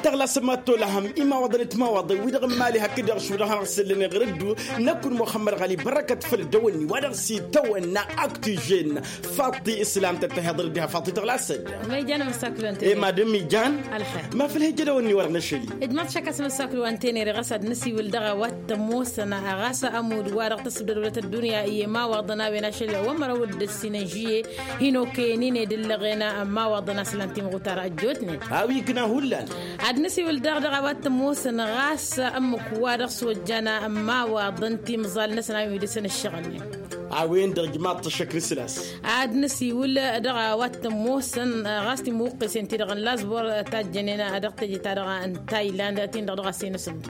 تغلا سماتو لهم إما وضنت ما وضي ويدغ مالي هكذا شو راه رسلنا غردو نكون محمد غالي بركة في الدوني ورسي تونا أكتيجين فاطي إسلام تتهضر بها فاطي تغلا سد ما يجانا مساكلو أنت إيه ما دمي جان الخير ما في الهجة دوني ورنا شلي إدمات شكاس مساكلو أنتيني رغسد نسي والدغا واتموسنا أغاسا أمود وارغ تصدر دولة الدنيا إيه ما وضنا بنا شلي ومرا ود السينجية هينو كينين دلغينا ما وضنا سلانتي مغتار أجوتني هاوي كنا هلا عاد نسي والدغا واتموسنا غاسا أمك وارغ سوجانا أما وضنتي مظال نسنا يدسن الشغل عوين درجمات الشكل سلاس عاد نسي ولا دغا واتموسن غاستي موقس انتي دغا لازبور تاجنينا دغتي تاغا ان تايلاند تين دغا سينسن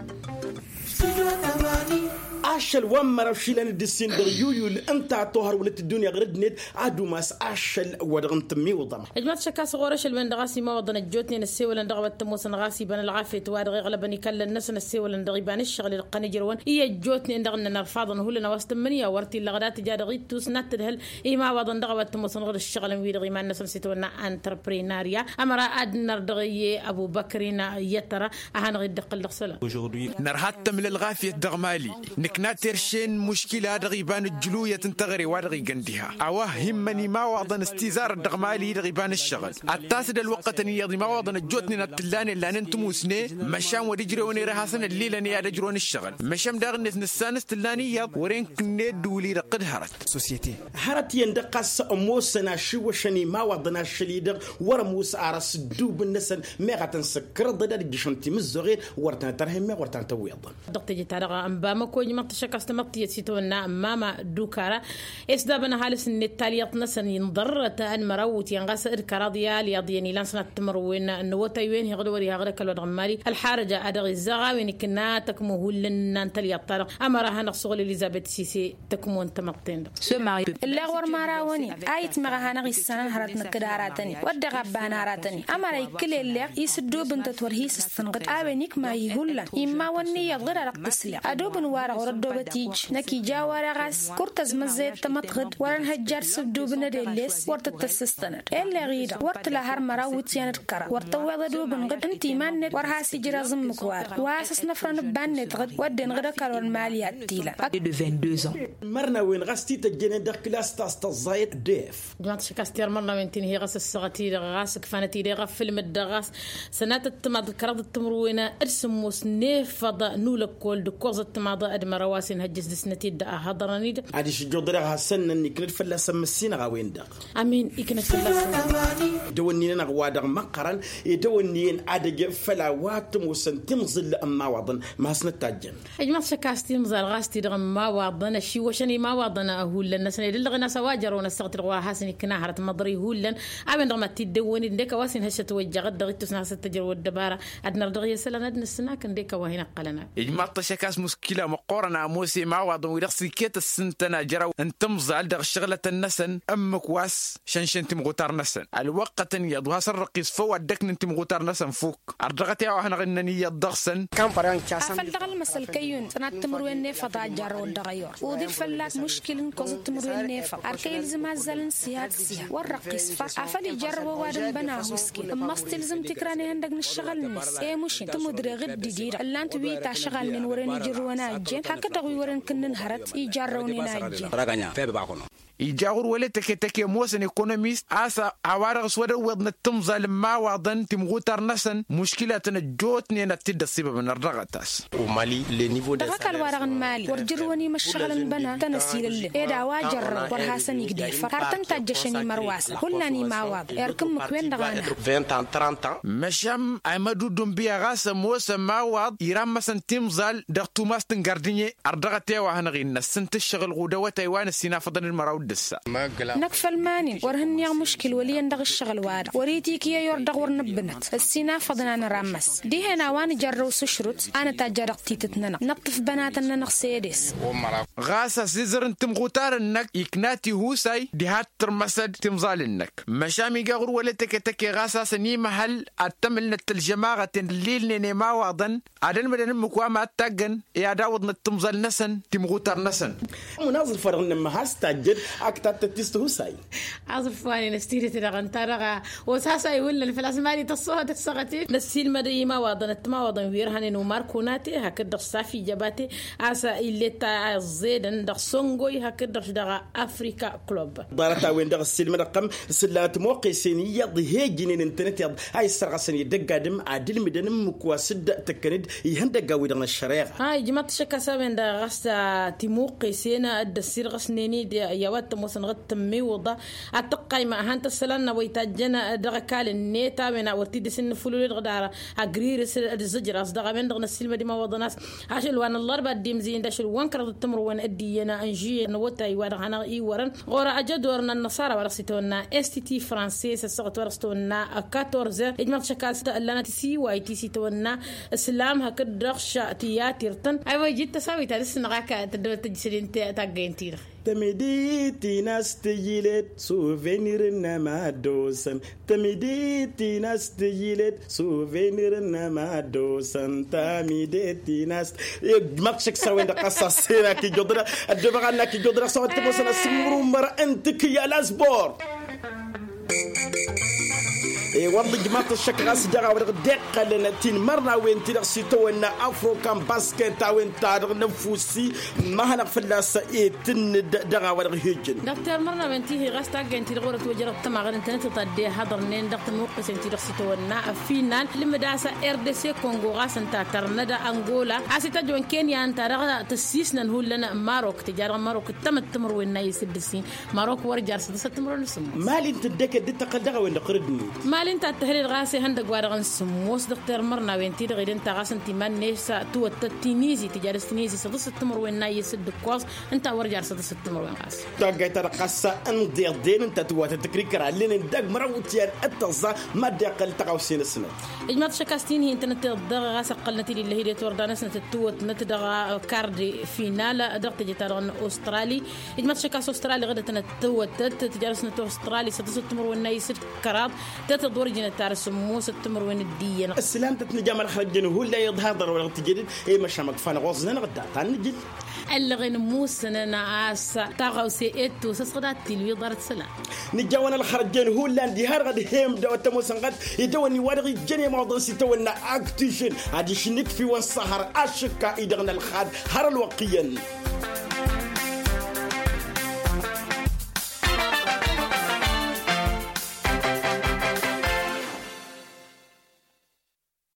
عشل ومر فشيلان الدسين دريويو انت طهر ولت الدنيا غردنت عادو ماس عشل ودغن تمي وضم اجمات شكا صغورش البن غاسي ما وضن الجوتني نسي ولا دغ واتموسن غاسي بن العافيه وادغ غلبني كل الناس نسي ولا دغ بان الشغل القنجرون هي جوتني دغن نرفضن هولنا واستمنيا ورتي لغدات جادغي توسنت دهل اي ما وضن دغ واتموسن غير الشغل ويدغي ما الناس نسيتونا انتربريناريا امرا ادنر دغي ابو بكرنا يترى اهان غير دقل دغسلا نرهات من الغافيه دغمالي ناترشين مشكلة رغيبان الجلوية تنتغري وارغي قندها أواه همني ما وضن استيزار الدغمالي رغيبان الشغل التاسد الوقت أن يضي ما وضن الجوتني نتلاني اللي ننتمو سنة مشام ودجروني رهاسن الليلة نيا دجرون الشغل مشام داغنس نسانس تلاني يض ورين كنيد دولي رقد هرت سوسيتي هرت يندقس موسنا شوشني ما وضنا الشليدر ورموس عرس دوب النسن ميغة سكر ضد الجشنتي مزغير ورتنا ترهم ورتنا تويضا دقت جتارغا أمباما كوني مطشة كاستمطية سيتونا ماما دوكارا إسدابنا هالس النتاليات نسن ينضر تأن مروت ينغاس إركاراديا ليضيني لانسنا تمروين النوتا يوين يغدوري هغرك الودغمالي الحارجة أدغي الزغا وين كنا تكمو لنا نتاليات طارق أمرها نغسغل إليزابيث سيسي تكمون تمطين اللي غور ماراوني آيت مغاها نغي السنان هراتنا كداراتني ودغا باناراتني أمرا كل اللي يسدو بنت تورهيس السنغد آبنيك ما يهولا إما وني يضغر رق تسلي أدوبن وارغ ردوبتيج نكي جاوارا غاس كورتز مزيد تمتغد ورن هجار سبدو بندلس ورت التسستند إلا غيدا ورت لهر مراوت ياند كرا ورت وضدو بنغد انتي مانت ورها سيجرا زمكوار واسس نفرن بانت غد ودن غدا كارون ماليات تيلا de 22 ans مرنا وين غاستي تجينا داك كلاس تزايد ديف جماعة شكاستير مرنا وين تنهي غاس السغتي غاس كفانتي دي غاف فيلم الدغاس سنات التماد كرد التمروينا ارسم وسنيف فضا نولك كل دكوز التماد ادم رواسين هجس دسنتي دا هضرني عادي شجو درها سن اني كنت فلا مسينا غاوين دق امين يكنت فلا دوني انا غوادر مقرن يدوني عاد فلا واتم وسنتمزل اما وضن ما سنتاجن اجماعة شكاستي مزال غاستي دغم ما وضن شي وشني ما وضن هو الناس اللي سواجر ونستغتر وحاسن كنا هرت مضري هولن ابن دغم تدوني ديك واسين هشت وجه غد تسنا ستجر والدباره ادنا دغيا سلا ندن السناك ديك وهنا قلنا إجماع شكاس مشكلة مقارنة موسي مع وضن ويرسي كيت السنتنا جرو انتمز على دغ شغلة النسن أمك واس شنشن تمغوتار نسن الوقت يضها سرقيس فو ادك انت مغوتار نسن فوق ارضغتي وهنا غنني يضغسن كم فران كاسن فلدغ المسل كيون سنات تمروين نفضا جارو دغيور ودي فلات مشكل كوز تمروين نفا اركيل زمازلن سياسي والرقيس فافل يجربوا وادن بنا مسكين اما استلزم تكراني عندك نشغل نس اي مش تمدري غد دير لانت ويتا شغل من ورين يجرونا اجين هكذا ورين كنن هرت يجروني ناجين راغانيا فيب باكونو يجاور ولا تكي موسن ايكونوميست اسا عوارغ سودا وضن تمزل ما وضن تمغوتر نسن مشكله جوتني نتد السبب من الرغتاس ومالي لي نيفو دغ كالوارغ مالي ورجروني مشغل بنا تنسيل اللي ايدا واجر ورهاسن يقدي فرتن تاجشني مرواس كلني ما واض اركم مكوين دغانا 20 ans 30 ans مشام ايمدو دمبيا غاس موسى ما واض يرام مسن تمزل دغ توماس تنغارديني ارضغتي وهنغي نسنت الشغل غدوه تايوان السينا فضن المراود نكفى الماني ورهن يا مشكل ولي يندغ الشغل واد وريتيك يا يردغ ورنبنت السينا فضنا نرمس دي هنا وان جرو سشرط انا تاجرقتي تتننا نطف بناتنا نخسيدس غاسا سيزر انتم غوتار انك يكناتي هوساي دي هات ترمسد تمزال انك مشامي غور ولا تكي غاسا سني محل اتملنا الجماعه الليل ني ما وضن عدن مدن مكوامات تاغن يا داود نتمزال نسن تمغوتار نسن مناظر فرغنا ما هاستاجر أكتر تتستو ساي عصف فاني نستيري ترغن ترغى وساسا يقول الفلاسماني تصوت السغتي نسيل مدي ما وضنت ما وضن ويرهن وماركوناتي هكذا صافي جباتي عسا اللي تا زيد عند سونغوي هكذا دغ أفريكا كلوب دارتا وين دغ السلم رقم سلات موقع سينية ضهي جنين انترنت يض هاي السرقة سنية دقادم عادل مدن مكواسد تكند يهندق قوي دغ الشريعة هاي جماعة شكاسا وين دغ غستا تيموقي سينا الدسير غسنيني دي يوات موسن غت ميوضة أتقاي ما هانت السلنا ويتاجنا دغ كال النيتا وين ورتي سن فلول غدارة هجرير الزجر أصدق من دغ السلم دي ما وضناس عشان وان الله بعد ديم زين دشل وان كرت التمر وان أدي أنا أنجي نوتا يوان أنا ورن غورا أجدورنا النصارى ورستونا STT فرنسيس السقط ورستونا 14 إجماع شكاست لنا تسي واي تسي تونا السلام هكذا رخشة تياتيرتن أيوة جيت تساوي تارس نغاكا تدور تجسدين تاجين تير تمديتي ناس تجيلت سوفينير نما دوسن تمديتي ناس تجيلت سوفينير نما دوسن تمديتي ناس ماكشك سوين دقصة سيرا كي جدرا الدبغانا كي جدرا سوين تبوسنا سمرو مرا انتك يا لاسبور والله جماعة الشكل غاس جاغا ورق دقة لنا تين مرة وين تلقسي تونا أفرو كان باسكت وين تارغ نفوسي ما هنق فلاسة تن دغا ورق هيجن دكتور مرة وين تيجي غاس تاجي انتي غورة وجرب تما غير انترنت تطدي هذا نين دكتور موقس انتي تلقسي تونا فينال لما داسة RDC كونغو غاس انتا ترندا أنغولا عسى تجون كينيا انتا رغا تسيسنا نقول لنا ماروك تجارة ماروك تمت تمر وين نايس الدسين ماروك ورجع سدسة تمر نسمو مالي انت دكة دي تقدغا وين قردني مالي انت التهرير غاسي هندق وارغن سموس دكتور مرنا وين تير غير انت غاس انت من نيسا تو التينيزي تجارة تينيزي سدسة تمر وين نايس الدكواس انت ورجع سدسة تمر وين غاس تاجي ترقصة اندي دين انت توات تكريكر علينا ندق مروتيان التغزا ما دقل تقوسين السنة اجماع شكاستين هي انت نتدغ غاس قلنتي اللي هي توردانا سنة التوت نتدغ كاردي فينال دغت جتارن استرالي اجماع شكاس استرالي غدا تنتوت تجارة سنة استرالي سدسة تمر وين نايس كراب تتدور جنة تارس موس التمر وين الدين السلام تتنجم الخرجين هو لا يظهر ولا تجدد اي مش مكفان غوصنا غدا تنجد اللغين موسنا ناس تاغوسي اتو سسقدات تلوي دارت سلام نجاونا الخرجين هو لاندي هرغد هيم دو تموسنغات يدوني ورغي جني موضوع سيتونا اكتيشن هادي شنيك في وان سهر اشكا ايدغنا الخاد هر الوقيا